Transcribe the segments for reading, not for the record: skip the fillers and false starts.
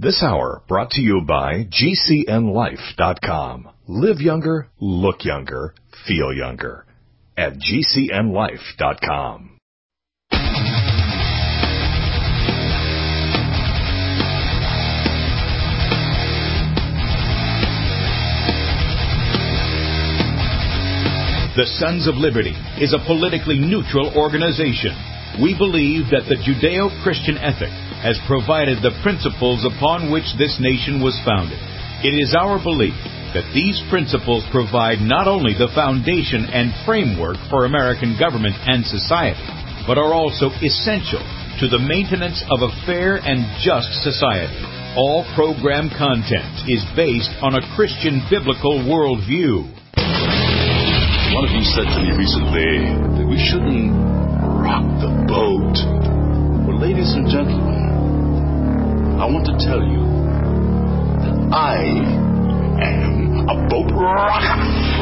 This hour brought to you by GCNLife.com. Live younger, look younger, feel younger. At GCNLife.com. The Sons of Liberty is a politically neutral organization. We believe that the Judeo-Christian ethic has provided the principles upon which this nation was founded. It is our belief that these principles provide not only the foundation and framework for American government and society, but are also essential to the maintenance of a fair and just society. All program content is based on a Christian biblical worldview. One of you said to me recently that we shouldn't rock the boat. Well, ladies and gentlemen, I want to tell you that I am a boat rocker.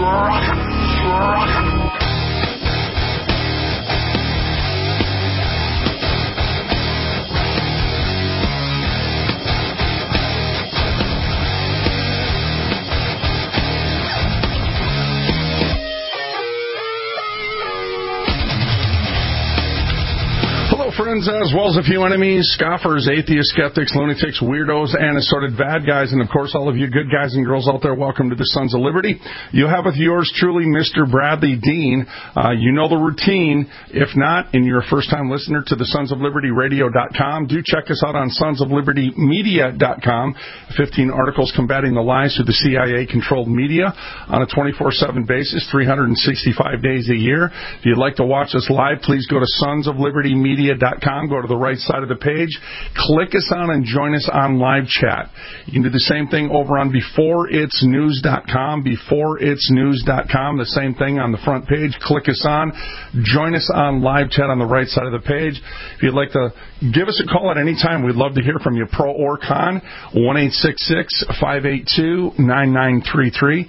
Friends, as well as a few enemies, scoffers, atheists, skeptics, lunatics, weirdos, and assorted bad guys, and of course all of you good guys and girls out there, welcome to the Sons of Liberty. You have with yours truly Mr. Bradley Dean. You know the routine. If not, and you're a first-time listener to the Sons of Liberty Radio.com, do check us out on sonsoflibertymedia.com. 15 articles combating the lies through the CIA-controlled media on a 24/7 basis, 365 days a year. If you'd like to watch us live, please go to sonsoflibertymedia.com. Go to the right side of the page, click us on, and join us on live chat. You can do the same thing over on beforeitsnews.com, beforeitsnews.com, the same thing on the front page. Click us on, join us on live chat on the right side of the page. If you'd like to give us a call at any time, we'd love to hear from you, pro or con, 1-866-582-9933,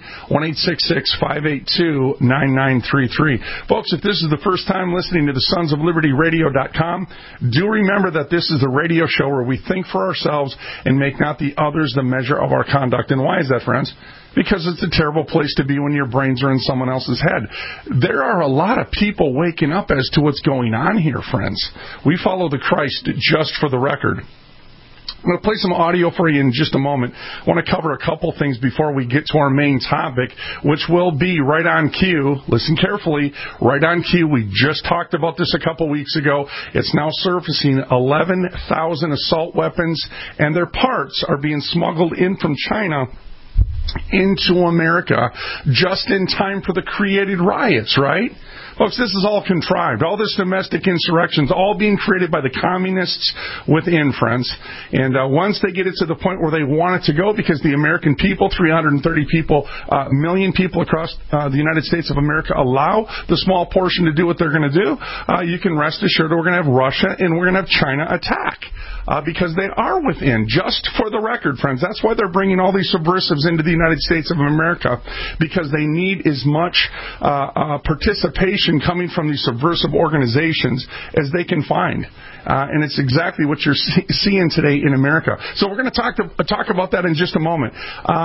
1-866-582-9933. Folks, if this is the first time listening to the Sons of Liberty Radio.com, do remember that this is a radio show where we think for ourselves and make not the others the measure of our conduct. And why is that, friends? Because it's a terrible place to be when your brains are in someone else's head. There are a lot of people waking up as to what's going on here, friends. We follow the Christ, just for the record. I'm going to play some audio for you in just a moment. I want to cover a couple things before we get to our main topic, which will be right on cue. Listen carefully. Right on cue. We just talked about this a couple weeks ago. It's now surfacing. 11,000 assault weapons and their parts are being smuggled in from China into America just in time for the created riots, right? Folks, this is all contrived. All this domestic insurrection's all being created by the communists within, friends. And once they get it to the point where they want it to go, because the American people, 330 million people across the United States of America, allow the small portion to do what they're going to do, you can rest assured we're going to have Russia and we're going to have China attack. Because they are within, just for the record, friends. That's why they're bringing all these subversives into the United States of America, because they need as much participation coming from these subversive organizations as they can find. And it's exactly what you're seeing today in America. So we're going to talk about that in just a moment.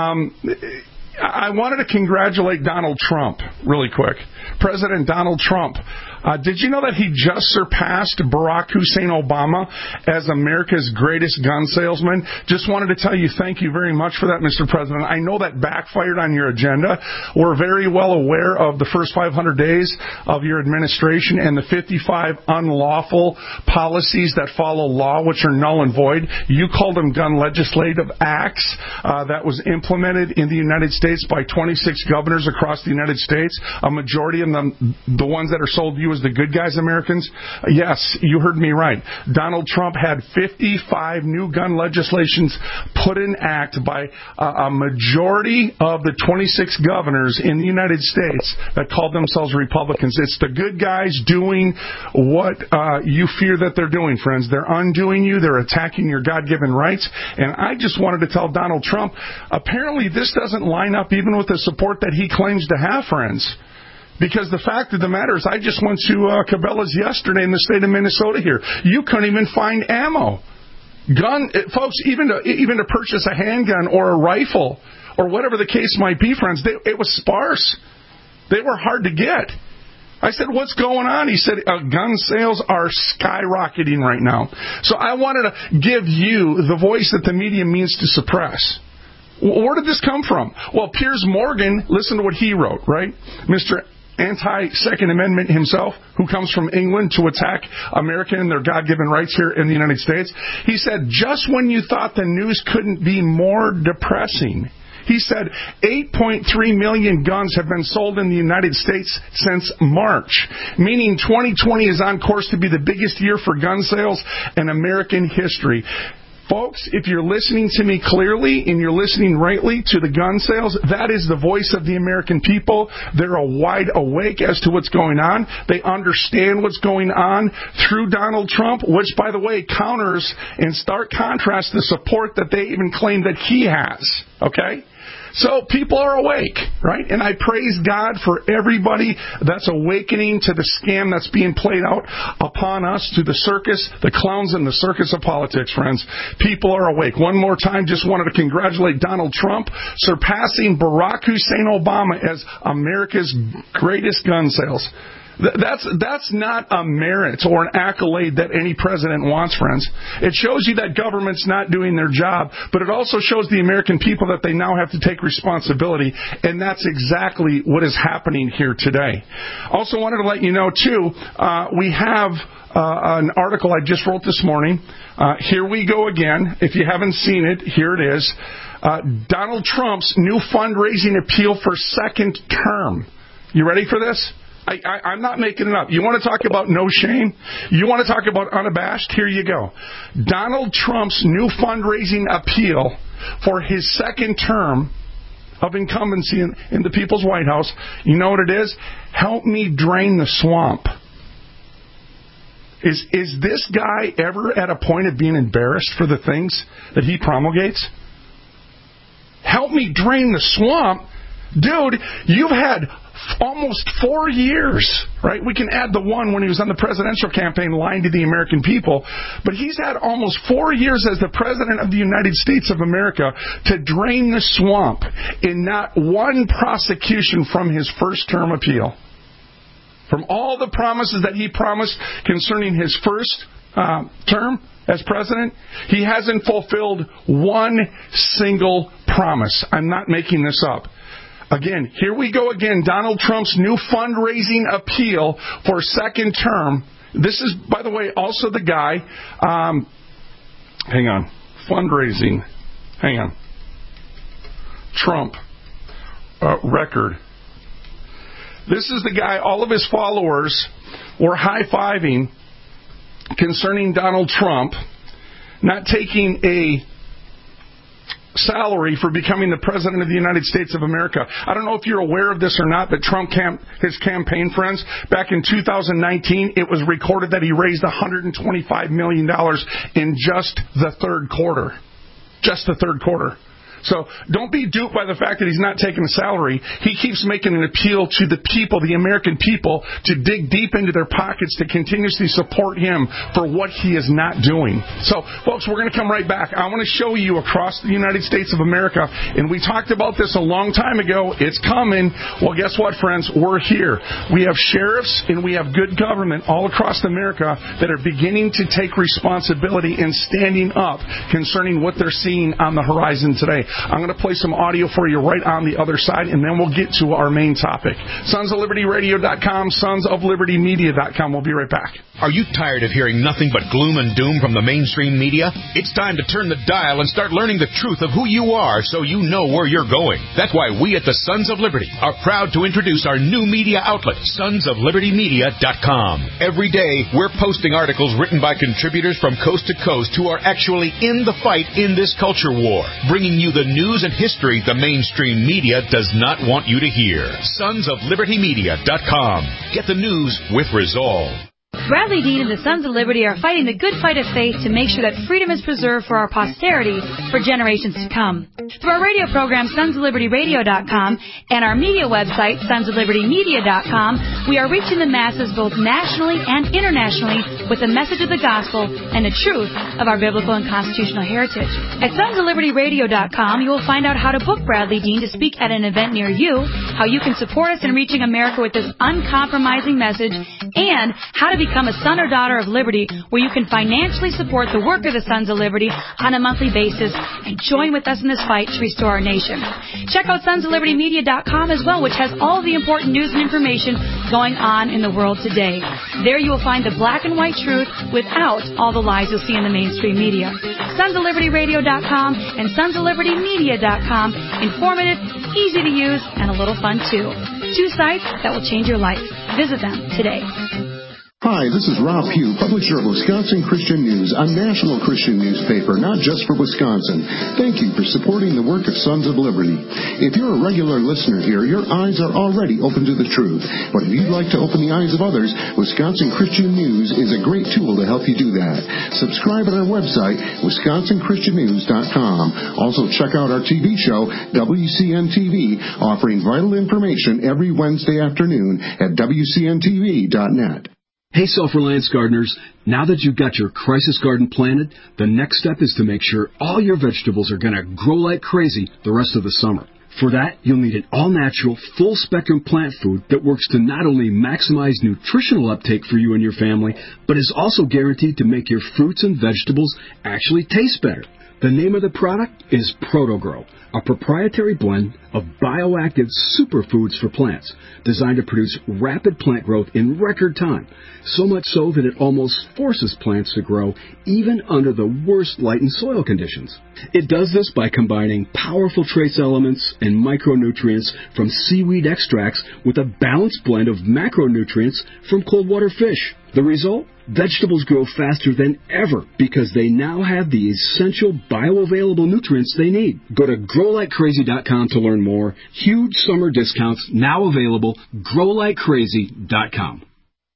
I wanted to congratulate Donald Trump really quick. President Donald Trump. Did you know that he just surpassed Barack Hussein Obama as America's greatest gun salesman? Just wanted to tell you thank you very much for that, Mr. President. I know that backfired on your agenda. We're very well aware of the first 500 days of your administration and the 55 unlawful policies that follow law, which are null and void. You called them gun legislative acts that was implemented in the United States by 26 governors across the United States. A majority of them, the ones that are sold to you as the good guys, Americans. Yes, you heard me right. Donald Trump had 55 new gun legislations put in act by a majority of the 26 governors in the United States that called themselves Republicans. It's the good guys doing what you fear that they're doing, friends. They're undoing you. They're attacking your God-given rights. And I just wanted to tell Donald Trump, apparently this doesn't line up even with the support that he claims to have, friends. Because the fact of the matter is, I just went to Cabela's yesterday in the state of Minnesota here. You couldn't even find ammo. Folks, even to purchase a handgun or a rifle or whatever the case might be, friends, it was sparse. They were hard to get. I said, what's going on? He said, gun sales are skyrocketing right now. So I wanted to give you the voice that the media means to suppress. Where did this come from? Well, Piers Morgan, listen to what he wrote, right? Mr. Anti-Second Amendment himself, who comes from England to attack America and their God-given rights here in the United States. He said, just when you thought the news couldn't be more depressing, he said 8.3 million guns have been sold in the United States since March, meaning 2020 is on course to be the biggest year for gun sales in American history. Folks, if you're listening to me clearly and you're listening rightly to the gun sales, that is the voice of the American people. They're wide awake as to what's going on. They understand what's going on through Donald Trump, which, by the way, counters in stark contrast the support that they even claim that he has. Okay? So people are awake, right? And I praise God for everybody that's awakening to the scam that's being played out upon us, to the circus, the clowns and the circus of politics, friends. People are awake. One more time, just wanted to congratulate Donald Trump, surpassing Barack Hussein Obama as America's greatest gun sales. That's not a merit or an accolade that any president wants, friends. It shows you that government's not doing their job, but it also shows the American people that they now have to take responsibility, and that's exactly what is happening here today. Also wanted to let you know, too, we have an article I just wrote this morning. Here we go again. If you haven't seen it, here it is. Donald Trump's new fundraising appeal for second term. You ready for this? I'm not making it up. You want to talk about no shame? You want to talk about unabashed? Here you go. Donald Trump's new fundraising appeal for his second term of incumbency in the People's White House. You know what it is? Help me drain the swamp. Is this guy ever at a point of being embarrassed for the things that he promulgates? Help me drain the swamp? Dude, you've had almost 4 years, right? We can add the one when he was on the presidential campaign lying to the American people. But he's had almost 4 years as the President of the United States of America to drain the swamp in not one prosecution from his first term appeal. From all the promises that he promised concerning his first term as president, he hasn't fulfilled one single promise. I'm not making this up. Again, here we go again. Donald Trump's new fundraising appeal for second term. This is, by the way, also the guy. Hang on. Fundraising. Hang on. Trump record. This is the guy, all of his followers were high-fiving concerning Donald Trump not taking a salary for becoming the President of the United States of America. I don't know if you're aware of this or not, but Trump, his campaign friends, back in 2019, it was recorded that he raised $125 million in just the third quarter. Just the third quarter. So don't be duped by the fact that he's not taking a salary. He keeps making an appeal to the people, the American people, to dig deep into their pockets to continuously support him for what he is not doing. So, folks, we're going to come right back. I want to show you across the United States of America, and we talked about this a long time ago. It's coming. Well, guess what, friends? We're here. We have sheriffs and we have good government all across America that are beginning to take responsibility and standing up concerning what they're seeing on the horizon today. I'm going to play some audio for you right on the other side, and then we'll get to our main topic. SonsOfLibertyRadio.com, SonsOfLibertyMedia.com. We'll be right back. Are you tired of hearing nothing but gloom and doom from the mainstream media? It's time to turn the dial and start learning the truth of who you are so you know where you're going. That's why we at the Sons of Liberty are proud to introduce our new media outlet, SonsOfLibertyMedia.com. Every day, we're posting articles written by contributors from coast to coast who are actually in the fight in this culture war, bringing you the news and history the mainstream media does not want you to hear. SonsOfLibertyMedia.com. Get the news with resolve. Bradley Dean and the Sons of Liberty are fighting the good fight of faith to make sure that freedom is preserved for our posterity for generations to come. Through our radio program, sonsoflibertyradio.com, and our media website, sonsoflibertymedia.com, we are reaching the masses both nationally and internationally with the message of the gospel and the truth of our biblical and constitutional heritage. At sonsoflibertyradio.com, you will find out how to book Bradley Dean to speak at an event near you, how you can support us in reaching America with this uncompromising message, and how to become a son or daughter of liberty, where you can financially support the work of the Sons of Liberty on a monthly basis and join with us in this fight to restore our nation. Check out sonsoflibertymedia.com as well, which has all the important news and information going on in the world today. There you will find the black and white truth without all the lies you'll see in the mainstream media. sonsoflibertyradio.com and sonsoflibertymedia.com. Informative, easy to use, and a little fun too. 2 sites that will change your life. Visit them today. Hi, this is Rob Pugh, publisher of Wisconsin Christian News, a national Christian newspaper, not just for Wisconsin. Thank you for supporting the work of Sons of Liberty. If you're a regular listener here, your eyes are already open to the truth. But if you'd like to open the eyes of others, Wisconsin Christian News is a great tool to help you do that. Subscribe at our website, wisconsinchristiannews.com. Also, check out our TV show, WCN TV, offering vital information every Wednesday afternoon at WCNTV.net. Hey, self-reliance gardeners, now that you've got your crisis garden planted, the next step is to make sure all your vegetables are going to grow like crazy the rest of the summer. For that, you'll need an all-natural, full-spectrum plant food that works to not only maximize nutritional uptake for you and your family, but is also guaranteed to make your fruits and vegetables actually taste better. The name of the product is ProtoGrow, a proprietary blend of bioactive superfoods for plants designed to produce rapid plant growth in record time, so much so that it almost forces plants to grow even under the worst light and soil conditions. It does this by combining powerful trace elements and micronutrients from seaweed extracts with a balanced blend of macronutrients from cold water fish. The result? Vegetables grow faster than ever because they now have the essential bioavailable nutrients they need. Go to growlikecrazy.com to learn more. Huge summer discounts now available. growlikecrazy.com.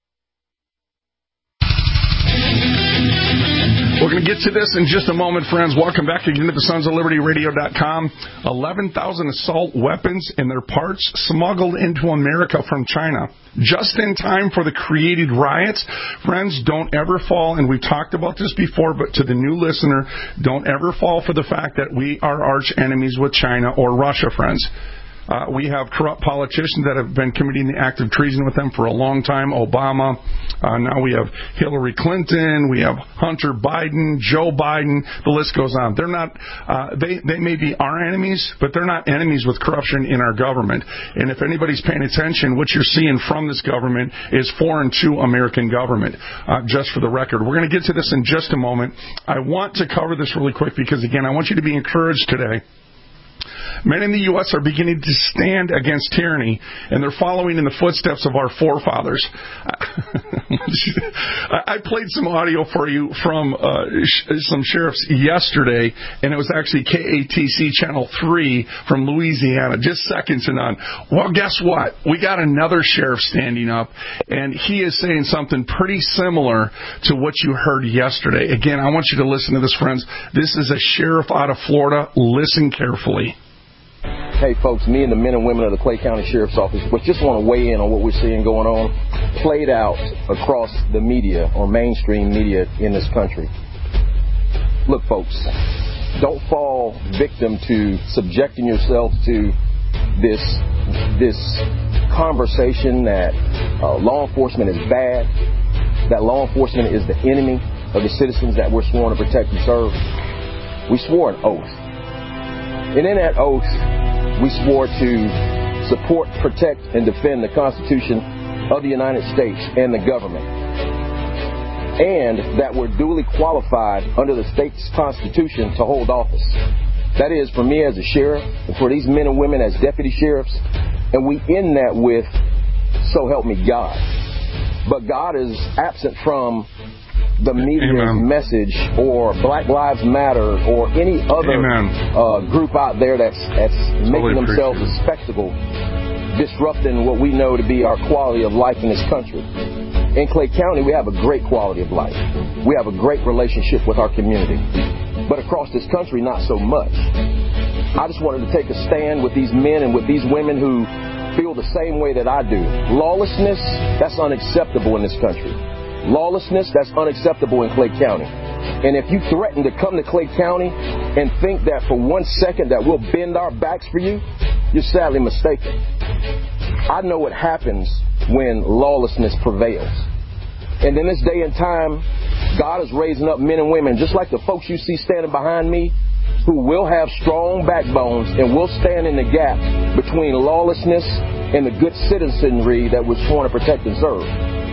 We're going to get to this in just a moment, friends. Welcome back again to the sonsoflibertyradio.com. 11,000 assault weapons and their parts smuggled into America from China, just in time for the created riots. Friends, don't ever fall, and we've talked about this before, but to the new listener, don't ever fall for the fact that we are arch enemies with China or Russia, friends. We have corrupt politicians that have been committing the act of treason with them for a long time. Obama. Now we have Hillary Clinton. We have Hunter Biden, Joe Biden. The list goes on. They're not. They may be our enemies, but they're not enemies with corruption in our government. And if anybody's paying attention, what you're seeing from this government is foreign to American government. Just for the record, we're going to get to this in just a moment. I want to cover this really quick because, again, I want you to be encouraged today. Men in the U.S. are beginning to stand against tyranny, and they're following in the footsteps of our forefathers. I played some audio for you from some sheriffs yesterday, and it was actually KATC Channel 3 from Louisiana, just seconds and on. Well, guess what? We got another sheriff standing up, and he is saying something pretty similar to what you heard yesterday. Again, I want you to listen to this, friends. This is a sheriff out of Florida. Listen carefully. Hey, folks, me and the men and women of the Clay County Sheriff's Office just want to weigh in on what we're seeing going on, played out across the media or mainstream media in this country. Look, folks, don't fall victim to subjecting yourself to this conversation that law enforcement is bad, that law enforcement is the enemy of the citizens that we're sworn to protect and serve. We swore an oath. And in that oath, we swore to support, protect, and defend the Constitution of the United States and the government. And that we're duly qualified under the state's Constitution to hold office. That is, for me as a sheriff, and for these men and women as deputy sheriffs. And we end that with, so help me God. But God is absent from the media's message or Black Lives Matter or any other group out there that's making themselves a spectacle, disrupting what we know to be our quality of life in this country. In Clay County, we have a great quality of life. We have a great relationship with our community. But across this country, not so much. I just wanted to take a stand with these men and with these women who feel the same way that I do. Lawlessness, that's unacceptable in this country. Lawlessness, that's unacceptable in Clay County. And if you threaten to come to Clay County and think that for 1 second that we'll bend our backs for you, you're sadly mistaken. I know what happens when lawlessness prevails. And in this day and time, God is raising up men and women, just like the folks you see standing behind me, who will have strong backbones and will stand in the gap between lawlessness and the good citizenry that we're sworn to protect and serve.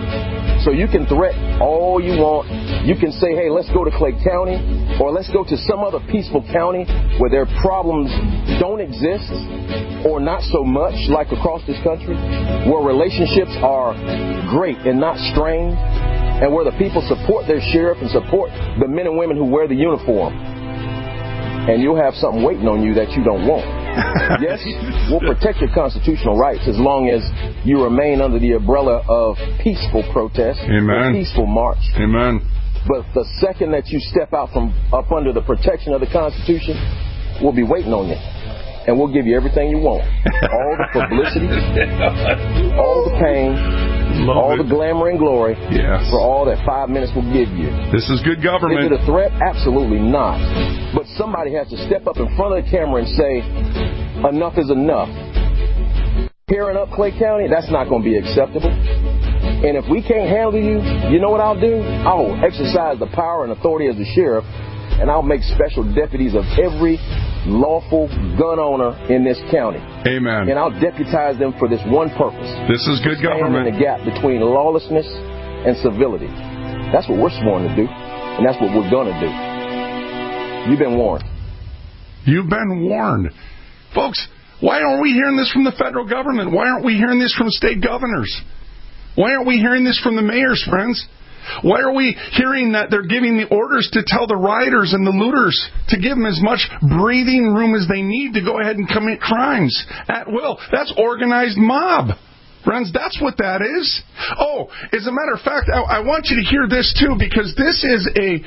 So you can threaten all you want. You can say, hey, let's go to Clay County, or let's go to some other peaceful county where their problems don't exist, or not so much like across this country, where relationships are great and not strained, and where the people support their sheriff and support the men and women who wear the uniform. And you'll have something waiting on you that you don't want. Yes, we'll protect your constitutional rights as long as you remain under the umbrella of peaceful protest, Amen. Peaceful march. Amen. But the second that you step out from up under the protection of the Constitution, we'll be waiting on you. And we'll give you everything you want. All the publicity, all the pain, all the glamour and glory, for all that 5 minutes will give you. This is good government. Is it a threat? Absolutely not. But somebody has to step up in front of the camera and say, enough is enough. Tearing up Clay County, that's not going to be acceptable. And if we can't handle you, you know what I'll do? I'll exercise the power and authority as the sheriff, and I'll make special deputies of every lawful gun owner in this county. Amen. And I'll deputize them for this one purpose. This is good government. Stand in the gap between lawlessness and civility. That's what we're sworn to do, and that's what we're going to do. You've been warned. You've been warned. Folks, why aren't we hearing this from the federal government? Why aren't we hearing this from state governors? Why aren't we hearing this from the mayors, friends? Why are we hearing that they're giving the orders to tell the rioters and the looters to give them as much breathing room as they need to go ahead and commit crimes at will? That's organized mob. Friends, that's what that is. Oh, as a matter of fact, I want you to hear this too, because this is a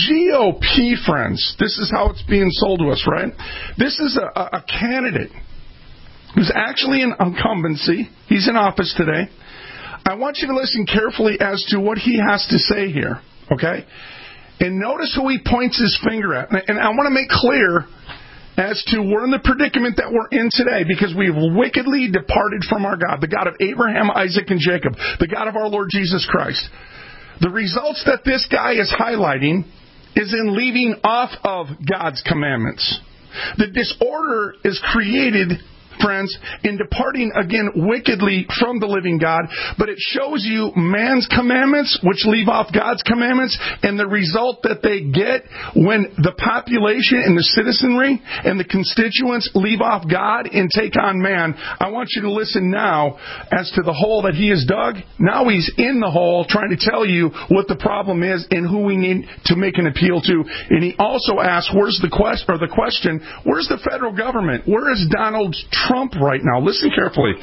GOP, friends. This is how it's being sold to us, right? This is a candidate who's actually an incumbency. He's in office today. I want you to listen carefully as to what he has to say here, okay? And notice who he points his finger at. And I want to make clear as to we're in the predicament that we're in today because we've wickedly departed from our God, the God of Abraham, Isaac, and Jacob, the God of our Lord Jesus Christ. The results that this guy is highlighting is in leaving off of God's commandments. The disorder is created, friends, in departing again wickedly from the living God, but it shows you man's commandments, which leave off God's commandments, and the result that they get when the population and the citizenry and the constituents leave off God and take on man. I want you to listen now as to the hole that he has dug. Now he's in the hole trying to tell you what the problem is and who we need to make an appeal to. And he also asks, where's the question, where's the federal government? Where is Donald Trump right now? Listen carefully.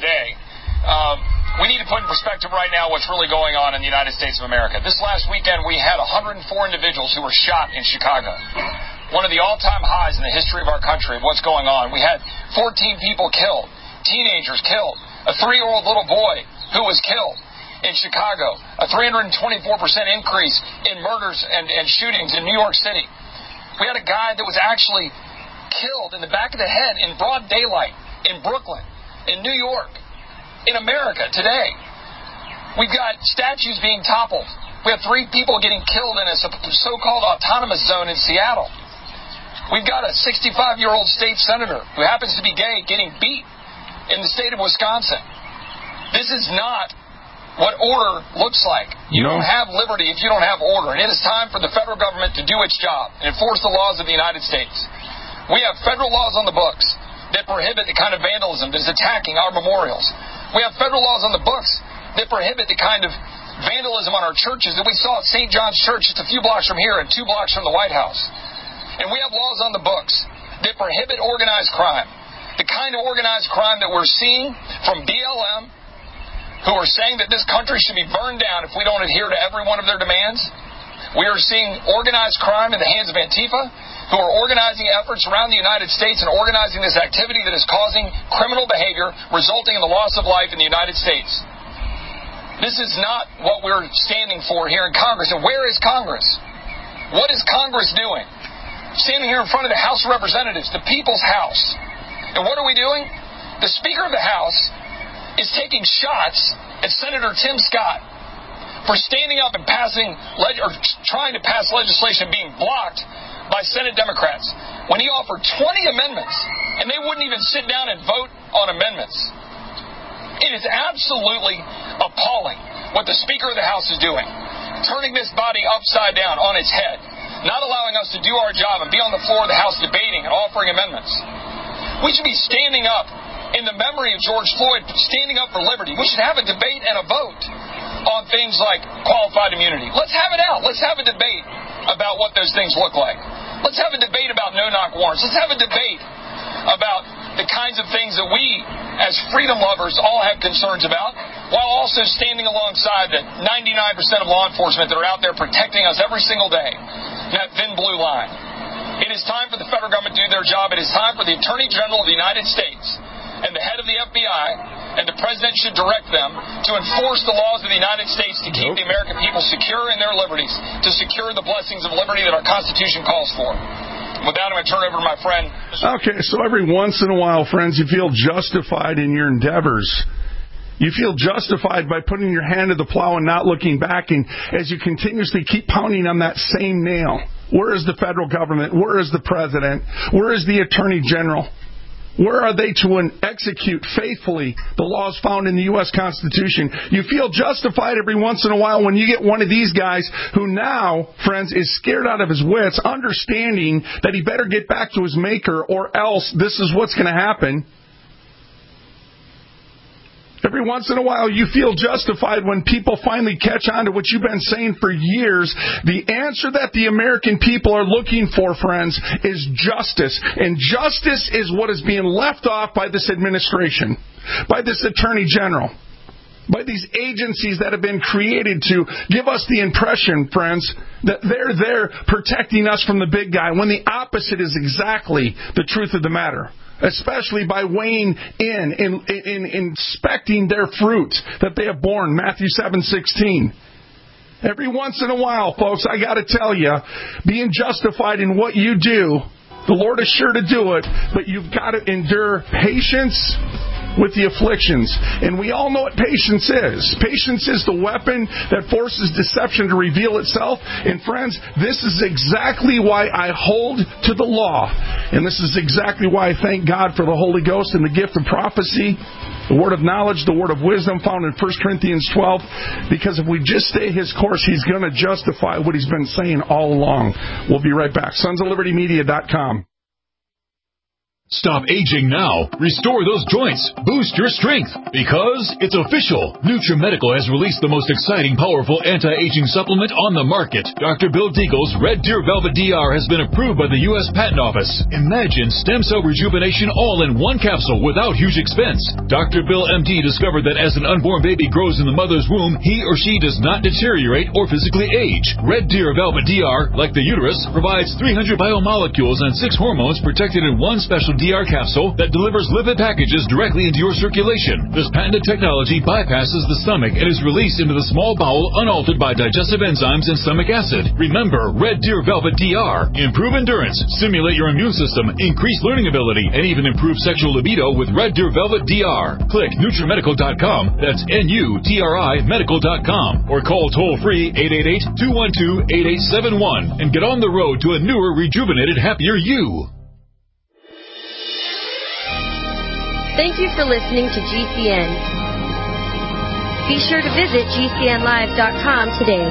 We need to put in perspective right now what's really going on in the United States of America. This last weekend, we had 104 individuals who were shot in Chicago. One of the all-time highs in the history of our country of what's going on. We had 14 people killed, teenagers killed, a 3-year-old little boy who was killed in Chicago, a 324% increase in murders and shootings in New York City. We had a guy that was actually killed in the back of the head in broad daylight in Brooklyn, in New York, in America today. We've got statues being toppled. We have 3 people getting killed in a so-called autonomous zone in Seattle. We've got a 65-year-old state senator who happens to be gay getting beat in the state of Wisconsin. This is not what order looks like. You don't have liberty if you don't have order. And it is time for the federal government to do its job and enforce the laws of the United States. We have federal laws on the books that prohibit the kind of vandalism that is attacking our memorials. We have federal laws on the books that prohibit the kind of vandalism on our churches that we saw at St. John's Church just a few blocks from here and 2 blocks from the White House. And we have laws on the books that prohibit organized crime. The kind of organized crime that we're seeing from BLM who are saying that this country should be burned down if we don't adhere to every one of their demands. We are seeing organized crime in the hands of Antifa, who are organizing efforts around the United States and organizing this activity that is causing criminal behavior, resulting in the loss of life in the United States. This is not what we're standing for here in Congress. And where is Congress? What is Congress doing? Standing here in front of the House of Representatives, the people's house. And what are we doing? The Speaker of the House is taking shots at Senator Tim Scott for standing up and trying to pass legislation being blocked by Senate Democrats when he offered 20 amendments and they wouldn't even sit down and vote on amendments. It is absolutely appalling what the Speaker of the House is doing, turning this body upside down on its head, not allowing us to do our job and be on the floor of the House debating and offering amendments. We should be standing up in the memory of George Floyd, standing up for liberty. We should have a debate and a vote on things like qualified immunity. Let's have it out. Let's have a debate about what those things look like. Let's have a debate about no-knock warrants. Let's have a debate about the kinds of things that we, as freedom lovers, all have concerns about, while also standing alongside the 99% of law enforcement that are out there protecting us every single day, that thin blue line. It is time for the federal government to do their job. It is time for the Attorney General of the United States and the head of the FBI and the President should direct them to enforce the laws of the United States to keep the American people secure in their liberties, to secure the blessings of liberty that our Constitution calls for. With that, I'm going to turn it over to my friend. Okay, so every once in a while, friends, you feel justified in your endeavors. You feel justified by putting your hand to the plow and not looking back, and as you continuously keep pounding on that same nail. Where is the federal government? Where is the president? Where is the attorney general? Where are they to execute faithfully the laws found in the U.S. Constitution? You feel justified every once in a while when you get one of these guys who now, friends, is scared out of his wits, understanding that he better get back to his maker or else this is what's going to happen. Every once in a while, you feel justified when people finally catch on to what you've been saying for years. The answer that the American people are looking for, friends, is justice. And justice is what is being left off by this administration, by this Attorney General, by these agencies that have been created to give us the impression, friends, that they're there protecting us from the big guy, when the opposite is exactly the truth of the matter. Especially by weighing in inspecting their fruit that they have borne, Matthew 7:16. Every once in a while, folks, I got to tell you, being justified in what you do, the Lord is sure to do it, but you've got to endure patience with the afflictions. And we all know what patience is. Patience is the weapon that forces deception to reveal itself. And friends, this is exactly why I hold to the law. And this is exactly why I thank God for the Holy Ghost and the gift of prophecy, the word of knowledge, the word of wisdom found in 1 Corinthians 12. Because if we just stay His course, He's going to justify what He's been saying all along. We'll be right back. SonsOfLibertyMedia.com. Stop aging now. Restore those joints. Boost your strength. Because it's official. NutriMedical has released the most exciting, powerful anti-aging supplement on the market. Dr. Bill Deagle's Red Deer Velvet DR has been approved by the U.S. Patent Office. Imagine stem cell rejuvenation all in one capsule without huge expense. Dr. Bill MD discovered that as an unborn baby grows in the mother's womb, he or she does not deteriorate or physically age. Red Deer Velvet DR, like the uterus, provides 300 biomolecules and 6 hormones protected in one special DR capsule that delivers lipid packages directly into your circulation. This patented technology bypasses the stomach and is released into the small bowel unaltered by digestive enzymes and stomach acid. Remember, Red Deer Velvet DR. Improve endurance, stimulate your immune system, increase learning ability, and even improve sexual libido with Red Deer Velvet DR. Click NutriMedical.com. That's NUTRI Medical.com. Or call toll-free 888-212-8871 and get on the road to a newer, rejuvenated, happier you. Thank you for listening to GCN. Be sure to visit GCNlive.com today.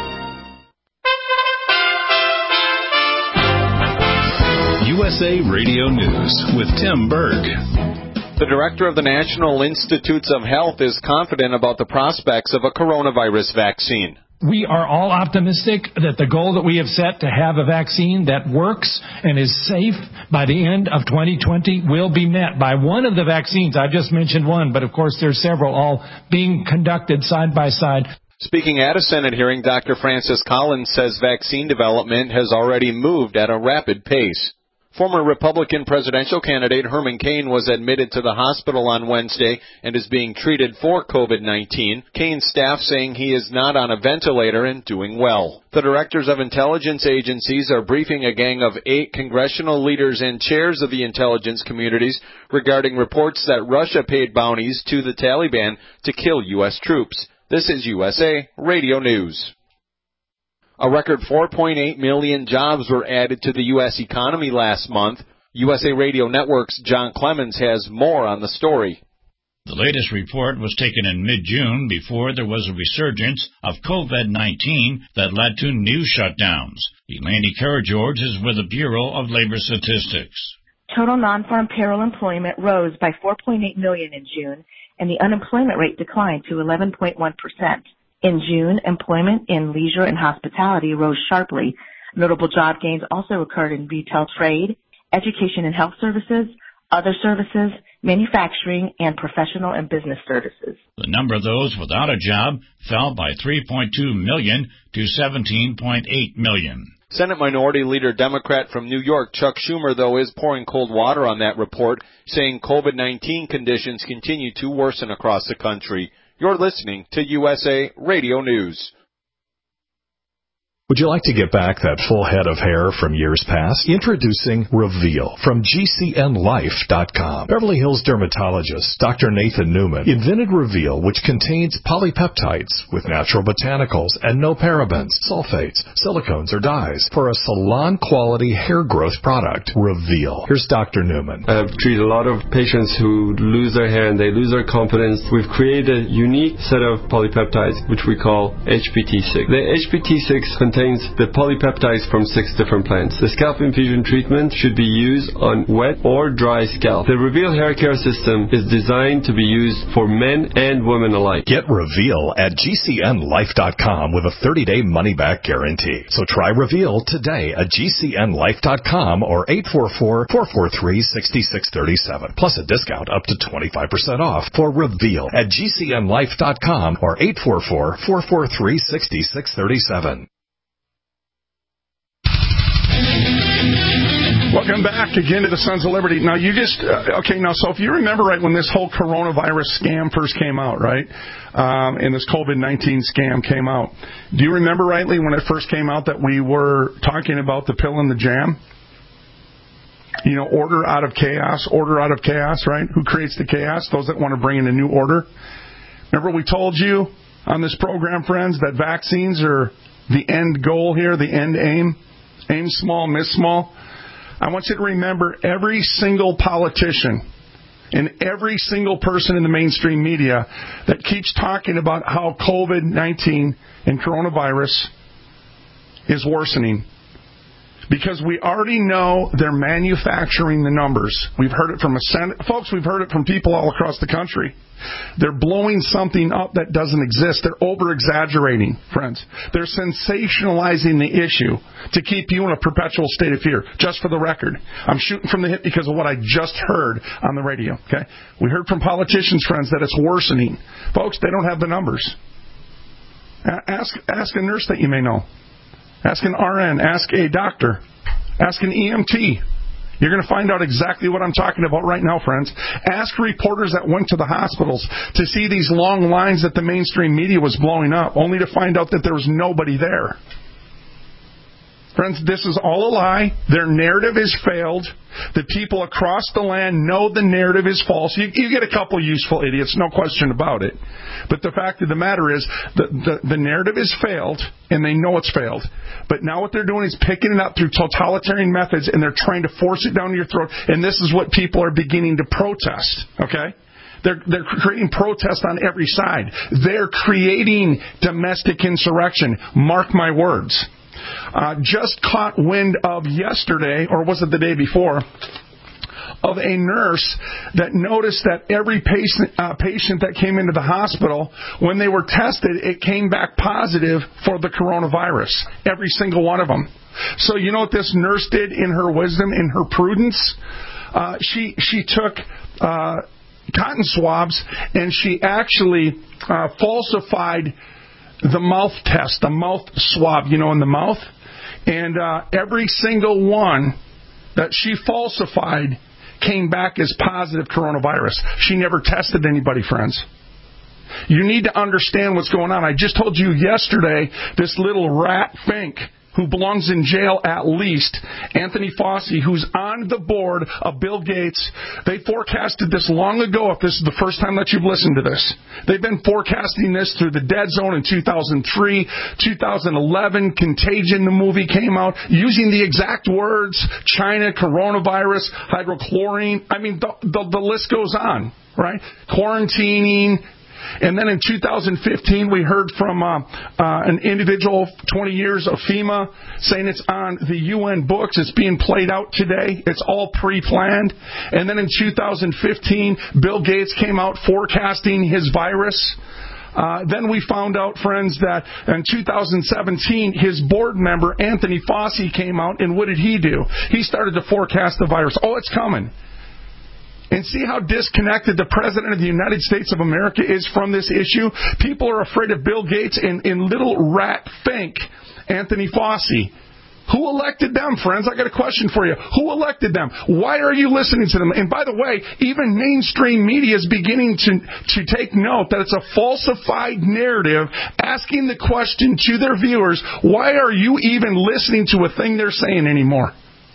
USA Radio News with Tim Berg. The director of the National Institutes of Health is confident about the prospects of a coronavirus vaccine. we are all optimistic that the goal that we have set to have a vaccine that works and is safe by the end of 2020 will be met by one of the vaccines. I just mentioned one, but of course there's several all being conducted side by side. Speaking at a Senate hearing, Dr. Francis Collins says vaccine development has already moved at a rapid pace. Former Republican presidential candidate Herman Cain was admitted to the hospital on Wednesday and is being treated for COVID-19. Cain's staff saying he is not on a ventilator and doing well. The directors of intelligence agencies are briefing a gang of 8 congressional leaders and chairs of the intelligence communities regarding reports that Russia paid bounties to the Taliban to kill U.S. troops. This is USA Radio News. A record 4.8 million jobs were added to the U.S. economy last month. USA Radio Network's John Clemens has more on the story. The latest report was taken in mid-June before there was a resurgence of COVID-19 that led to new shutdowns. Elaine Karageorge is with the Bureau of Labor Statistics. Total non-farm payroll employment rose by 4.8 million in June, and the unemployment rate declined to 11.1%. In June, employment in leisure and hospitality rose sharply. Notable job gains also occurred in retail trade, education and health services, other services, manufacturing, and professional and business services. The number of those without a job fell by 3.2 million to 17.8 million. Senate Minority Leader Democrat from New York, Chuck Schumer, though, is pouring cold water on that report, saying COVID-19 conditions continue to worsen across the country. You're listening to USA Radio News. Would you like to get back that full head of hair from years past? Introducing Reveal from GCNLife.com. Beverly Hills dermatologist Dr. Nathan Newman invented Reveal, which contains polypeptides with natural botanicals and no parabens, sulfates, silicones, or dyes for a salon-quality hair growth product. Reveal. Here's Dr. Newman. I've treated a lot of patients who lose their hair and they lose their confidence. We've created a unique set of polypeptides, which we call HPT6. The HPT6 contains the polypeptides from 6 different plants. The scalp infusion treatment should be used on wet or dry scalp. The Reveal hair care system is designed to be used for men and women alike. Get Reveal at GCNLife.com with a 30-day money-back guarantee. So try Reveal today at GCNLife.com or 844-443-6637. Plus a discount up to 25% off for Reveal at GCNLife.com or 844-443-6637. Welcome back again to the Sons of Liberty. Now, so if you remember right when this whole coronavirus scam first came out, right, and this COVID-19 scam came out, do you remember rightly when it first came out that we were talking about the pill and the jam? You know, order out of chaos, right? Who creates the chaos? Those that want to bring in a new order. Remember we told you on this program, friends, that vaccines are the end goal here, the end aim? Aim small, miss small. I want you to remember every single politician and every single person in the mainstream media that keeps talking about how COVID-19 and coronavirus is worsening. Because we already know they're manufacturing the numbers. We've heard it from folks, we've heard it from people all across the country. They're blowing something up that doesn't exist. They're over-exaggerating, friends. They're sensationalizing the issue to keep you in a perpetual state of fear. Just for the record, I'm shooting from the hip because of what I just heard on the radio. Okay, we heard from politicians, friends, that it's worsening. Folks, they don't have the numbers. Ask a nurse that you may know. Ask an RN. Ask a doctor. Ask an EMT. You're going to find out exactly what I'm talking about right now, friends. Ask reporters that went to the hospitals to see these long lines that the mainstream media was blowing up, only to find out that there was nobody there. Friends, this is all a lie. Their narrative has failed. The people across the land know the narrative is false. You get a couple useful idiots, no question about it. But the fact of the matter is the narrative has failed, and they know it's failed. But now what they're doing is picking it up through totalitarian methods, and they're trying to force it down your throat. And this is what people are beginning to protest, okay? They're creating protest on every side. They're creating domestic insurrection. Mark my words. Just caught wind of yesterday, or was it the day before, of a nurse that noticed that every patient that came into the hospital, when they were tested, it came back positive for the coronavirus. Every single one of them. So you know what this nurse did in her wisdom, in her prudence? She took cotton swabs and she actually falsified the mouth test, the mouth swab, in the mouth. And every single one that she falsified came back as positive coronavirus. She never tested anybody, friends. You need to understand what's going on. I just told you yesterday, this little rat Fink, who belongs in jail at least, Anthony Fauci, who's on the board of Bill Gates, they forecasted this long ago, if this is the first time that you've listened to this. They've been forecasting this through the Dead Zone in 2003, 2011, Contagion, the movie came out, using the exact words, China, coronavirus, hydrochlorine. I mean, the list goes on, right? Quarantining. And then in 2015, we heard from an individual, 20 years of FEMA, saying it's on the UN books. It's being played out today. It's all pre-planned. And then in 2015, Bill Gates came out forecasting his virus. Then we found out, friends, that in 2017, his board member, Anthony Fauci, came out, and what did he do? He started to forecast the virus. Oh, it's coming. And see how disconnected the President of the United States of America is from this issue? People are afraid of Bill Gates and little rat Fink, Anthony Fauci. Who elected them, friends? I got a question for you. Who elected them? Why are you listening to them? And by the way, even mainstream media is beginning to take note that it's a falsified narrative, asking the question to their viewers, why are you even listening to a thing they're saying anymore?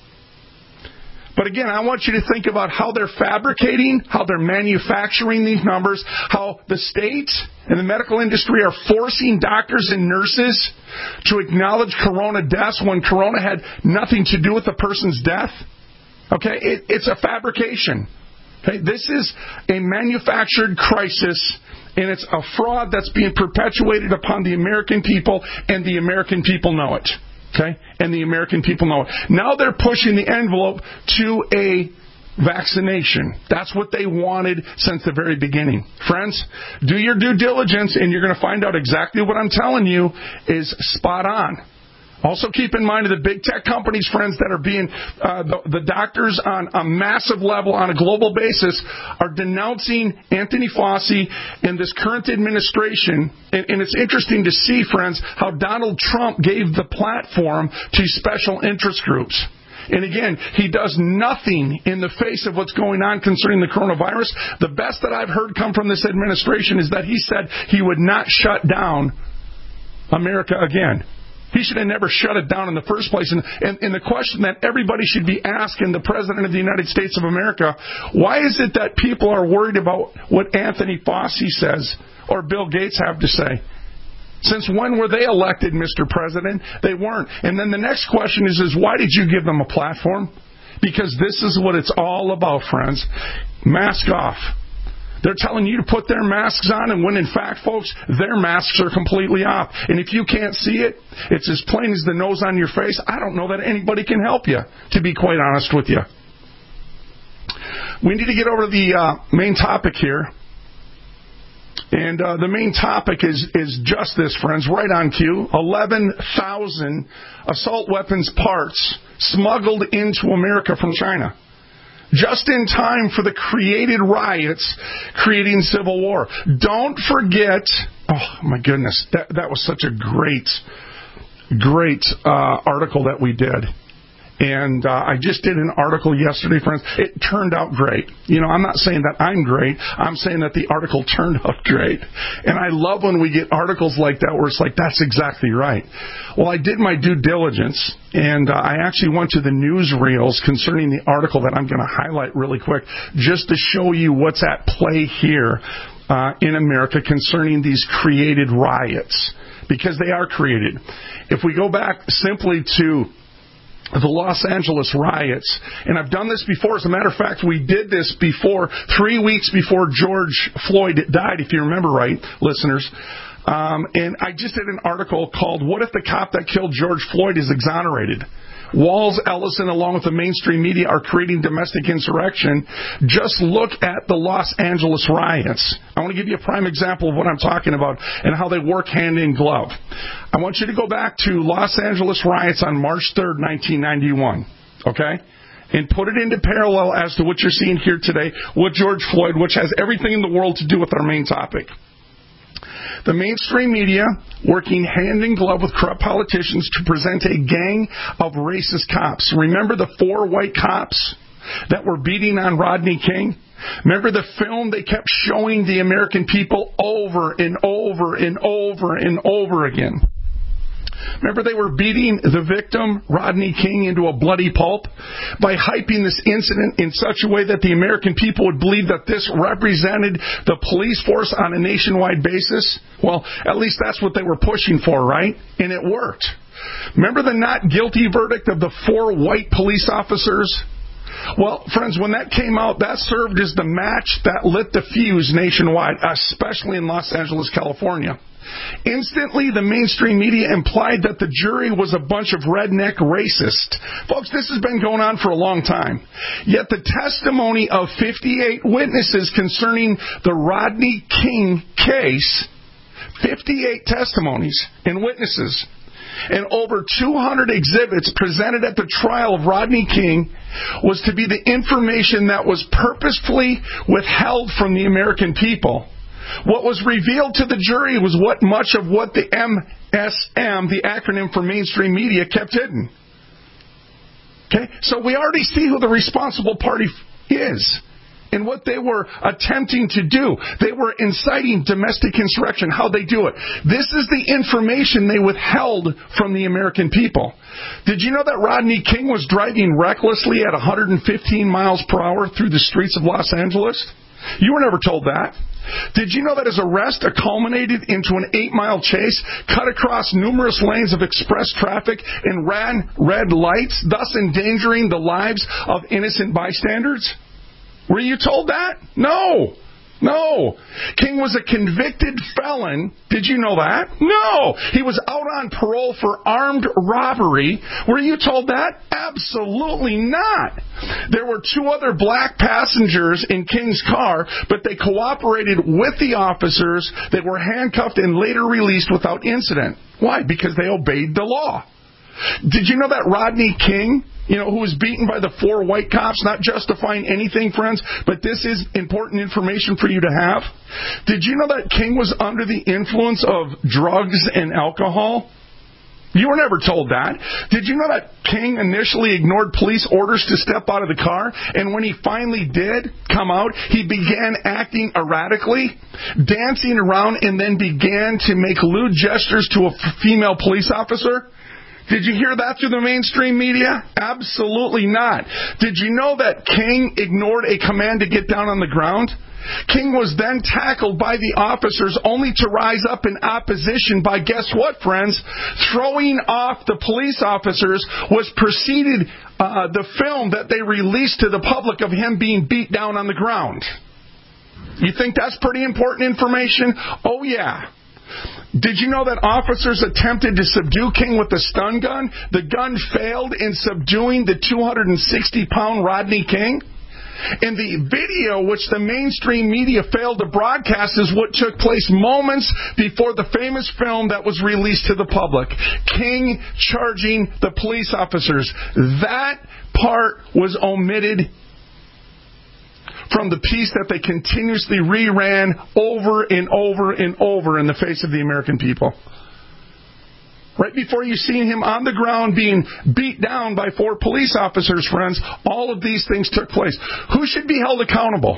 But again, I want you to think about how they're fabricating, how they're manufacturing these numbers, how the state and the medical industry are forcing doctors and nurses to acknowledge corona deaths when corona had nothing to do with the person's death. Okay, it's a fabrication. Okay, this is a manufactured crisis, and it's a fraud that's being perpetuated upon the American people, and the American people know it. Okay? And the American people know it. Now they're pushing the envelope to a vaccination. That's what they wanted since the very beginning. Friends, do your due diligence, and you're going to find out exactly what I'm telling you is spot on. Also keep in mind the big tech companies, friends, that are being, the doctors on a massive level, on a global basis, are denouncing Anthony Fauci and this current administration. And it's interesting to see, friends, how Donald Trump gave the platform to special interest groups. And again, he does nothing in the face of what's going on concerning the coronavirus. The best that I've heard come from this administration is that he said he would not shut down America again. He should have never shut it down in the first place. And the question that everybody should be asking the President of the United States of America, why is it that people are worried about what Anthony Fauci says or Bill Gates have to say? Since when were they elected, Mr. President? They weren't. And then the next question is why did you give them a platform? Because this is what it's all about, friends. Mask off. They're telling you to put their masks on, and when in fact, folks, their masks are completely off. And if you can't see it, it's as plain as the nose on your face. I don't know that anybody can help you, to be quite honest with you. We need to get over to the main topic here. And the main topic is just this, friends, right on cue. 11,000 assault weapons parts smuggled into America from China. Just in time for the created riots, creating civil war. Don't forget, oh my goodness, that was such a great article that we did. And I just did an article yesterday, friends. It turned out great. You know, I'm not saying that I'm great. I'm saying that the article turned out great. And I love when we get articles like that where it's like, that's exactly right. Well, I did my due diligence, and I actually went to the newsreels concerning the article that I'm going to highlight really quick, just to show you what's at play here in America concerning these created riots. Because they are created. If we go back simply to the Los Angeles riots, and I've done this before. As a matter of fact, we did this before, 3 weeks before George Floyd died, if you remember right, listeners. And I just did an article called, What If the Cop That Killed George Floyd is Exonerated? Walls, Ellison, along with the mainstream media, are creating domestic insurrection. Just look at the Los Angeles riots. I want to give you a prime example of what I'm talking about and how they work hand in glove. I want you to go back to Los Angeles riots on March 3rd, 1991, okay? And put it into parallel as to what you're seeing here today with George Floyd, which has everything in the world to do with our main topic. The mainstream media working hand in glove with corrupt politicians to present a gang of racist cops. Remember the 4 white cops that were beating on Rodney King? Remember the film they kept showing the American people over and over and over and over again? Remember they were beating the victim, Rodney King, into a bloody pulp by hyping this incident in such a way that the American people would believe that this represented the police force on a nationwide basis? Well, at least that's what they were pushing for, right? And it worked. Remember the not guilty verdict of the 4 white police officers? Well, friends, when that came out, that served as the match that lit the fuse nationwide, especially in Los Angeles, California. Instantly, the mainstream media implied that the jury was a bunch of redneck racists. Folks, this has been going on for a long time. Yet the testimony of 58 witnesses concerning the Rodney King case, 58 testimonies and witnesses, and over 200 exhibits presented at the trial of Rodney King was to be the information that was purposefully withheld from the American people. What was revealed to the jury was much of what the MSM, the acronym for mainstream media, kept hidden. Okay? So we already see who the responsible party is and what they were attempting to do. They were inciting domestic insurrection. How they do it. This is the information they withheld from the American people. Did you know that Rodney King was driving recklessly at 115 miles per hour through the streets of Los Angeles? You were never told that. Did you know that his arrest culminated into an 8-mile chase, cut across numerous lanes of express traffic, and ran red lights, thus endangering the lives of innocent bystanders? Were you told that? No. King was a convicted felon. Did you know that? No. He was out on parole for armed robbery. Were you told that? Absolutely not. There were 2 other black passengers in King's car, but they cooperated with the officers. They were handcuffed and later released without incident. Why? Because they obeyed the law. Did you know that Rodney King, who was beaten by the 4 white cops, not justifying anything, friends, but this is important information for you to have. Did you know that King was under the influence of drugs and alcohol? You were never told that. Did you know that King initially ignored police orders to step out of the car, and when he finally did come out, he began acting erratically, dancing around, and then began to make lewd gestures to a female police officer? Did you hear that through the mainstream media? Absolutely not. Did you know that King ignored a command to get down on the ground? King was then tackled by the officers only to rise up in opposition by, guess what, friends? Throwing off the police officers was preceded the film that they released to the public of him being beat down on the ground. You think that's pretty important information? Oh, yeah. Did you know that officers attempted to subdue King with a stun gun? The gun failed in subduing the 260-pound Rodney King? And the video, which the mainstream media failed to broadcast, is what took place moments before the famous film that was released to the public. King charging the police officers. That part was omitted from the piece that they continuously reran over and over and over in the face of the American people. Right before you see him on the ground being beat down by 4 police officers, friends, all of these things took place. Who should be held accountable?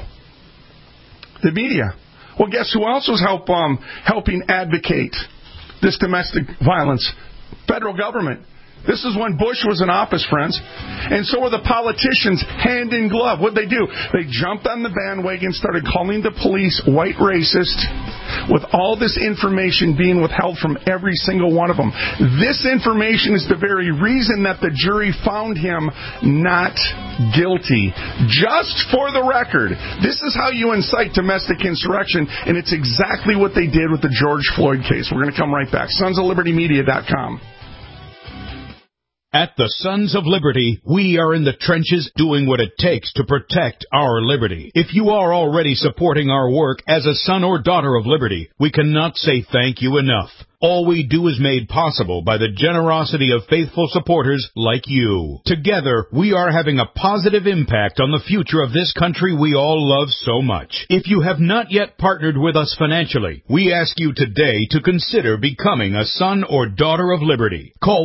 The media. Well, guess who else was helping advocate this domestic violence? Federal government. This is when Bush was in office, friends. And so were the politicians, hand in glove. What'd they do? They jumped on the bandwagon, started calling the police white racist, with all this information being withheld from every single one of them. This information is the very reason that the jury found him not guilty. Just for the record, this is how you incite domestic insurrection, and it's exactly what they did with the George Floyd case. We're going to come right back. SonsOfLibertyMedia.com. At the Sons of Liberty, we are in the trenches doing what it takes to protect our liberty. If you are already supporting our work as a son or daughter of liberty, we cannot say thank you enough. All we do is made possible by the generosity of faithful supporters like you. Together, we are having a positive impact on the future of this country we all love so much. If you have not yet partnered with us financially, we ask you today to consider becoming a son or daughter of liberty. Call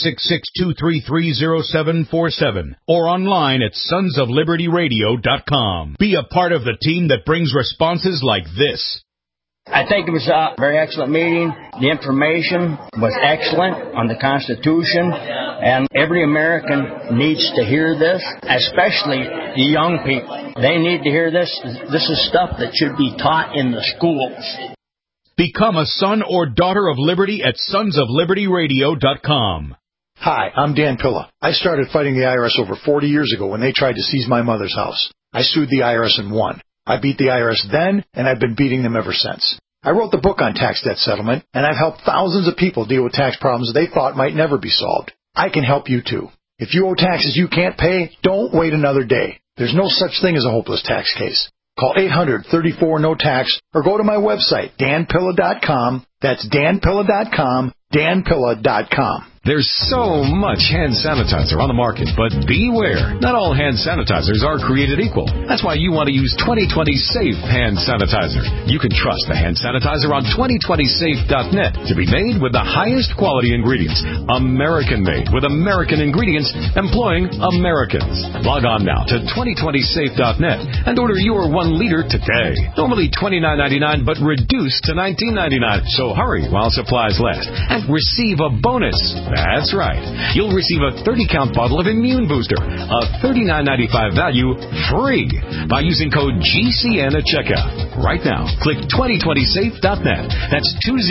1-866-233-0747 or online at sonsoflibertyradio.com. Be a part of the team that brings responses like this. I think it was a very excellent meeting. The information was excellent on the Constitution, and every American needs to hear this, especially the young people. They need to hear this. This is stuff that should be taught in the schools. Become a son or daughter of liberty at sonsoflibertyradio.com. Hi, I'm Dan Pilla. I started fighting the IRS over 40 years ago when they tried to seize my mother's house. I sued the IRS and won. I beat the IRS then, and I've been beating them ever since. I wrote the book on tax debt settlement, and I've helped thousands of people deal with tax problems they thought might never be solved. I can help you too. If you owe taxes you can't pay, don't wait another day. There's no such thing as a hopeless tax case. Call 800-34-NO-TAX or go to my website, danpilla.com. That's danpilla.com, danpilla.com. There's so much hand sanitizer on the market, but beware. Not all hand sanitizers are created equal. That's why you want to use 2020 Safe Hand Sanitizer. You can trust the hand sanitizer on 2020safe.net to be made with the highest quality ingredients. American-made with American ingredients employing Americans. Log on now to 2020safe.net and order your 1 liter today. Normally $29.99, but reduced to $19.99. So hurry while supplies last and receive a bonus. That's right. You'll receive a 30-count bottle of Immune Booster, a $39.95 value, free by using code GCN at checkout. Right now, click 2020safe.net. That's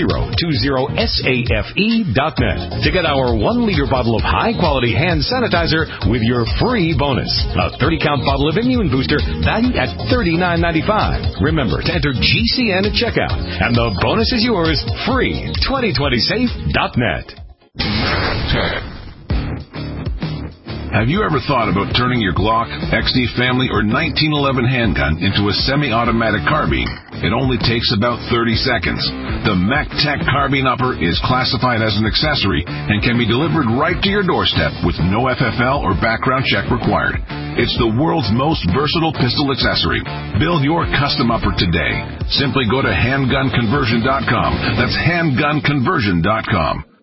2020safe.net to get our 1-liter bottle of high-quality hand sanitizer with your free bonus. A 30-count bottle of Immune Booster valued at $39.95. Remember to enter GCN at checkout, and the bonus is yours free. 2020safe.net. Have you ever thought about turning your Glock, XD Family, or 1911 handgun into a semi-automatic carbine? It only takes about 30 seconds. The MacTech Carbine Upper is classified as an accessory and can be delivered right to your doorstep with no FFL or background check required. It's the world's most versatile pistol accessory. Build your custom upper today. Simply go to handgunconversion.com. That's handgunconversion.com.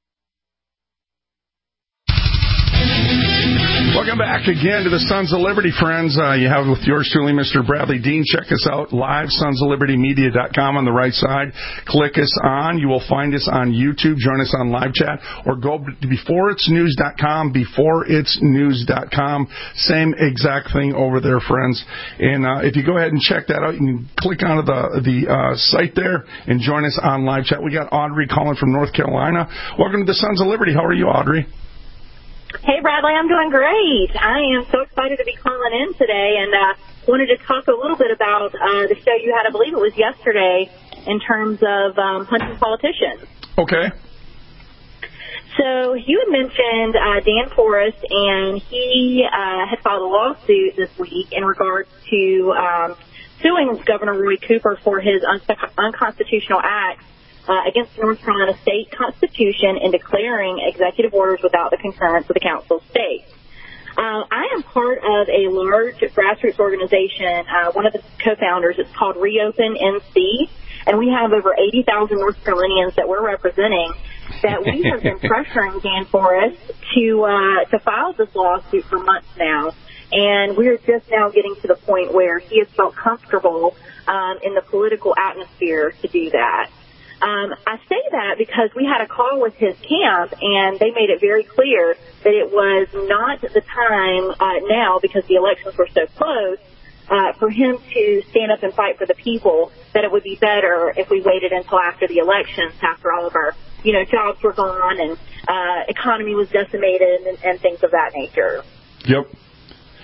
Welcome back again to the Sons of Liberty, friends. You have with yours truly, Mr. Bradley Dean. Check us out live, sonsoflibertymedia.com on the right side. Click us on. You will find us on YouTube. Join us on live chat. Or go to beforeitsnews.com, beforeitsnews.com. Same exact thing over there, friends. And if you go ahead and check that out, you can click onto the site there and join us on live chat. We got Audrey calling from North Carolina. Welcome to the Sons of Liberty. How are you, Audrey? Hey, Bradley, I'm doing great. I am so excited to be calling in today and wanted to talk a little bit about the show you had, I believe it was yesterday, in terms of hunting politicians. Okay. So you had mentioned Dan Forrest, and he had filed a lawsuit this week in regards to suing Governor Roy Cooper for his unconstitutional acts against the North Carolina state constitution and declaring executive orders without the concurrence of the Council of State. I am part of a large grassroots organization, one of the co-founders. It's called Reopen NC, and we have over 80,000 North Carolinians that we're representing that we have been pressuring Dan Forrest to file this lawsuit for months now. And we're just now getting to the point where he has felt comfortable in the political atmosphere to do that. I say that because we had a call with his camp, and they made it very clear that it was not the time now, because the elections were so close, for him to stand up and fight for the people, that it would be better if we waited until after the elections, after all of our, jobs were gone and economy was decimated and things of that nature. Yep.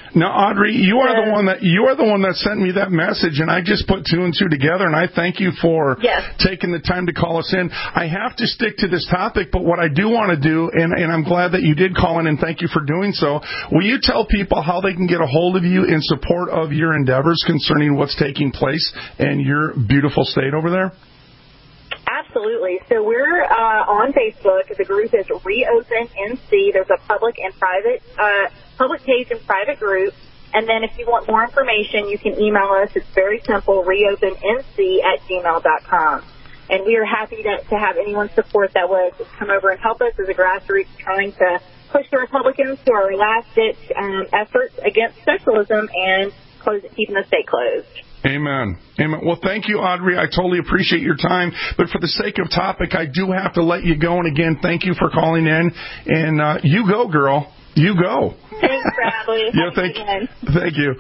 Now, Audrey, you are the one that sent me that message, and I just put 2 and 2 together, and I thank you for taking the time to call us in. I have to stick to this topic, but what I do want to do, and I'm glad that you did call in, and thank you for doing so, will you tell people how they can get a hold of you in support of your endeavors concerning what's taking place in your beautiful state over there? Absolutely. So we're on Facebook. The group is Reopen NC. There's a public page and private group. And then if you want more information, you can email us. It's very simple, reopennc@gmail.com. And we are happy to have anyone's support that would come over and help us as a grassroots trying to push the Republicans to our last-ditch efforts against socialism and keeping the state closed. Amen. Amen. Well, thank you, Audrey. I totally appreciate your time. But for the sake of topic, I do have to let you go. And again, thank you for calling in. And you go, girl. You go. Thanks, Bradley. Yeah, thank you.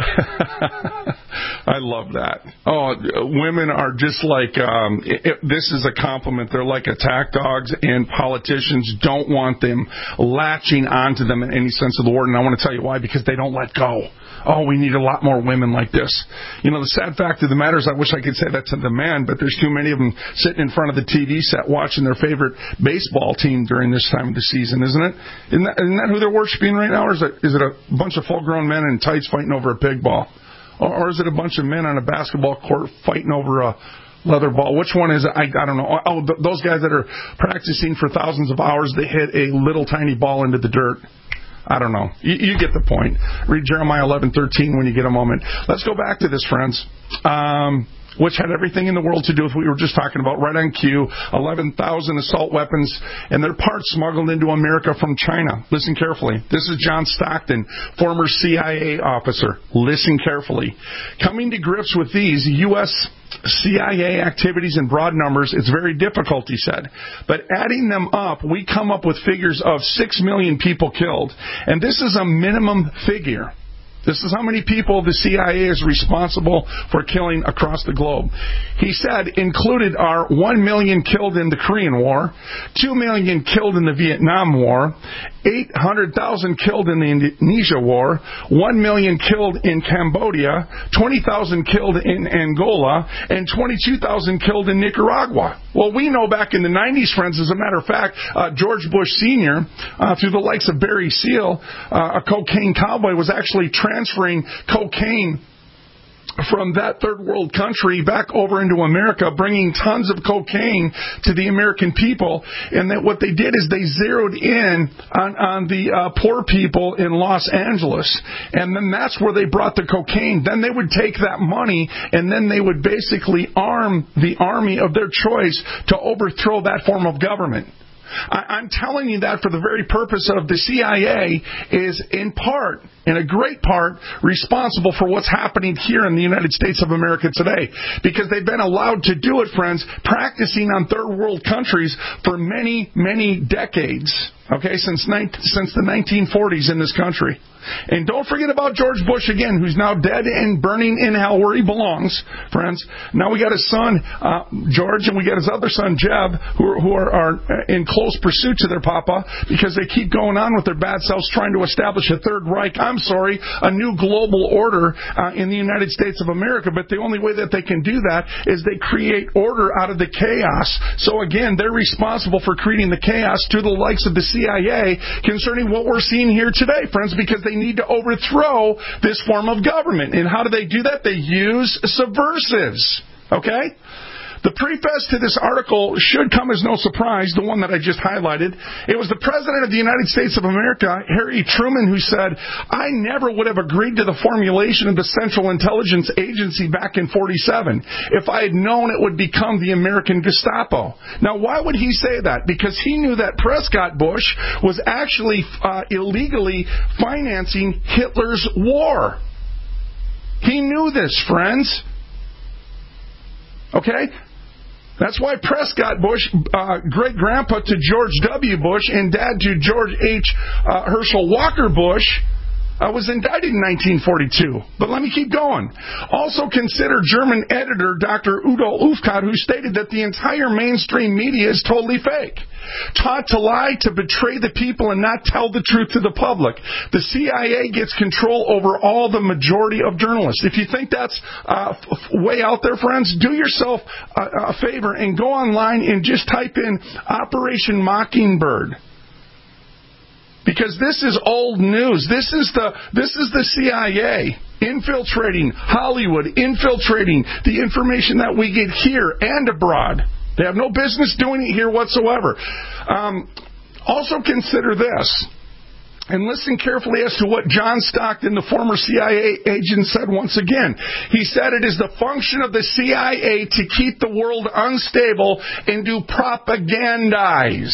I love that. Oh, women are just like, this is a compliment. They're like attack dogs, and politicians don't want them latching onto them in any sense of the word. And I want to tell you why, because they don't let go. Oh, we need a lot more women like this. You know, the sad fact of the matter is I wish I could say that to the man, but there's too many of them sitting in front of the TV set watching their favorite baseball team during this time of the season, isn't it? Isn't that who they're worshiping right now, or is it a bunch of full-grown men in tights fighting over a pig ball? Or is it a bunch of men on a basketball court fighting over a leather ball? Which one is it? I don't know. Oh, those guys that are practicing for thousands of hours, they hit a little tiny ball into the dirt. I don't know. You get the point. Read Jeremiah 11:13 when you get a moment. Let's go back to this, friends, which had everything in the world to do with what we were just talking about, right on cue. 11,000 assault weapons and their parts smuggled into America from China. Listen carefully. This is John Stockton, former CIA officer. Listen carefully. Coming to grips with these U.S. CIA activities in broad numbers, it's very difficult, he said. But adding them up, we come up with figures of 6 million people killed. And this is a minimum figure. This is how many people the CIA is responsible for killing across the globe. He said included are 1 million killed in the Korean War, 2 million killed in the Vietnam War, 800,000 killed in the Indonesia War, 1 million killed in Cambodia, 20,000 killed in Angola, and 22,000 killed in Nicaragua. Well, we know back in the 90s, friends, as a matter of fact, George Bush Sr., through the likes of Barry Seal, a cocaine cowboy, was actually transferring cocaine from that third world country back over into America, bringing tons of cocaine to the American people. And that what they did is they zeroed in on the poor people in Los Angeles. And then that's where they brought the cocaine. Then they would take that money and then they would basically arm the army of their choice to overthrow that form of government. I'm telling you that for the very purpose of the CIA is in part, in a great part, responsible for what's happening here in the United States of America today. Because they've been allowed to do it, friends, practicing on third world countries for many, many decades. Okay, since the 1940s in this country. And don't forget about George Bush again, who's now dead and burning in hell where he belongs, friends. Now we got his son, George, and we got his other son, Jeb, who are in close pursuit to their papa because they keep going on with their bad selves trying to establish a Third Reich, a new global order in the United States of America. But the only way that they can do that is they create order out of the chaos. So again, they're responsible for creating the chaos to the likes of the CIA concerning what we're seeing here today, friends, because they need to overthrow this form of government. And how do they do that? They use subversives. Okay? The preface to this article should come as no surprise, the one that I just highlighted. It was the President of the United States of America, Harry Truman, who said, I never would have agreed to the formulation of the Central Intelligence Agency back in 1947 if I had known it would become the American Gestapo. Now, why would he say that? Because he knew that Prescott Bush was actually illegally financing Hitler's war. He knew this, friends. Okay? That's why Prescott Bush, great-grandpa to George W. Bush and dad to George H. Herschel Walker Bush, was indicted in 1942. But let me keep going. Also consider German editor Dr. Udo Ufkat, who stated that the entire mainstream media is totally fake. Taught to lie, to betray the people, and not tell the truth to the public. The CIA gets control over all the majority of journalists. If you think that's way out there, friends, do yourself a favor and go online and just type in Operation Mockingbird. Because this is old news. This is the CIA infiltrating Hollywood, infiltrating the information that we get here and abroad. They have no business doing it here whatsoever. Also consider this, and listen carefully as to what John Stockton, the former CIA agent, said once again. He said it is the function of the CIA to keep the world unstable and to propagandize.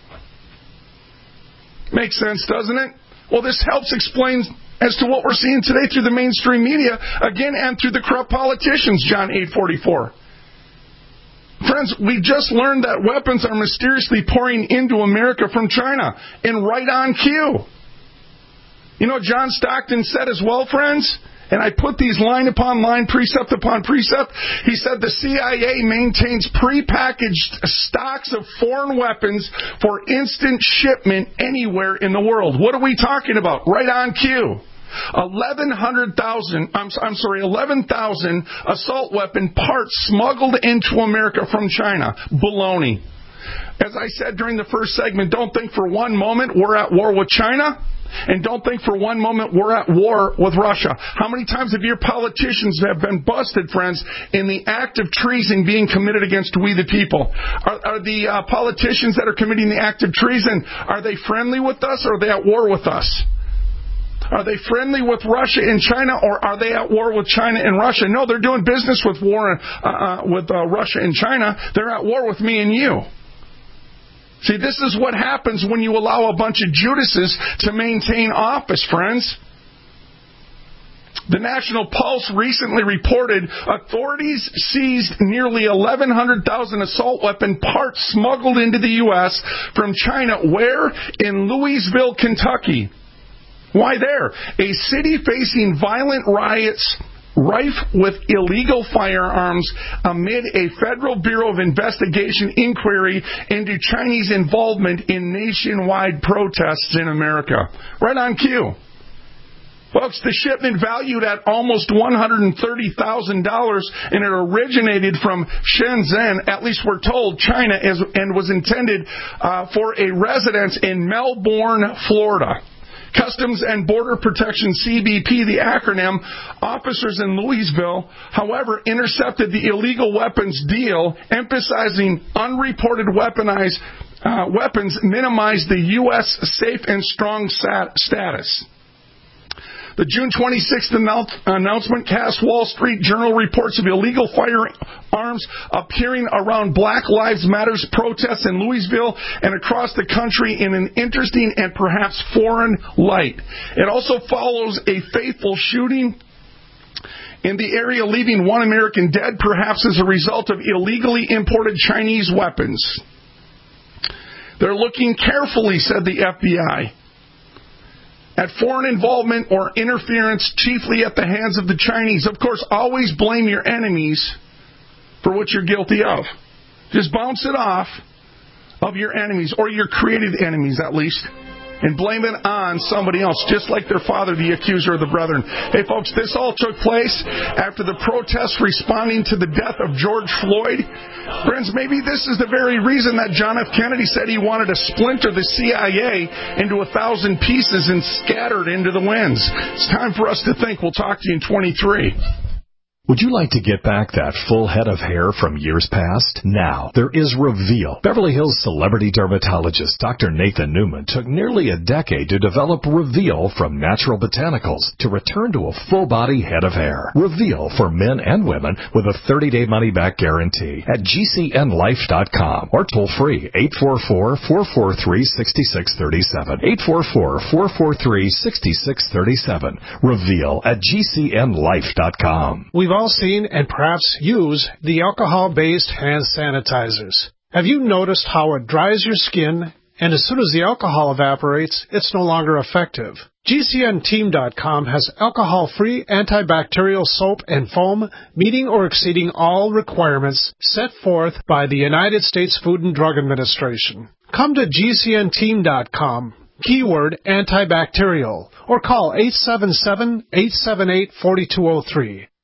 Makes sense, doesn't it? Well, this helps explain as to what we're seeing today through the mainstream media, again, and through the corrupt politicians, John 8:44. Friends, we just learned that weapons are mysteriously pouring into America from China, and right on cue. You know what John Stockton said as well, friends? And I put these line upon line, precept upon precept. He said the CIA maintains prepackaged stocks of foreign weapons for instant shipment anywhere in the world. What are we talking about? Right on cue. 11,000 assault weapon parts smuggled into America from China. Baloney. As I said during the first segment, don't think for one moment we're at war with China. And don't think for one moment we're at war with Russia. How many times have your politicians have been busted, friends, in the act of treason being committed against we the people? Are the politicians that are committing the act of treason, are they friendly with us or are they at war with us? Are they friendly with Russia and China, or are they at war with China and Russia? No, they're doing business with Russia and China. They're at war with me and you. See, this is what happens when you allow a bunch of Judases to maintain office, friends. The National Pulse recently reported authorities seized nearly 1,100,000 assault weapon parts smuggled into the U.S. from China. Where? In Louisville, Kentucky. Why there? A city facing violent riots rife with illegal firearms amid a Federal Bureau of Investigation inquiry into Chinese involvement in nationwide protests in America. Right on cue. Folks, the shipment valued at almost $130,000, and it originated from Shenzhen, at least we're told, China, and was intended for a residence in Melbourne, Florida. Customs and Border Protection, CBP, the acronym, officers in Louisville, however, intercepted the illegal weapons deal, emphasizing unreported weapons minimize the U.S. safe and strong status. The June 26th announcement cast Wall Street Journal reports of illegal firearms appearing around Black Lives Matter protests in Louisville and across the country in an interesting and perhaps foreign light. It also follows a fateful shooting in the area, leaving one American dead, perhaps as a result of illegally imported Chinese weapons. They're looking carefully, said the FBI, at foreign involvement or interference, chiefly at the hands of the Chinese. Of course, always blame your enemies for what you're guilty of. Just bounce it off of your enemies, or your created enemies at least, and blame it on somebody else, just like their father, the accuser of the brethren. Hey, folks, this all took place after the protests responding to the death of George Floyd. Friends, maybe this is the very reason that John F. Kennedy said he wanted to splinter the CIA into 1,000 pieces and scatter it into the winds. It's time for us to think. We'll talk to you in 23. Would you like to get back that full head of hair from years past? Now, there is Reveal. Beverly Hills celebrity dermatologist Dr. Nathan Newman took nearly a decade to develop Reveal from natural botanicals to return to a full-body head of hair. Reveal for men and women with a 30-day money-back guarantee at GCNlife.com or toll-free 844-443-6637. 844-443-6637. Reveal at GCNlife.com. We've all seen and perhaps use the alcohol-based hand sanitizers. Have you noticed how it dries your skin and as soon as the alcohol evaporates, it's no longer effective. GCNteam.com has alcohol-free antibacterial soap and foam meeting or exceeding all requirements set forth by the United States Food and Drug Administration. Come to GCNteam.com, keyword antibacterial, or call 877-878-4203.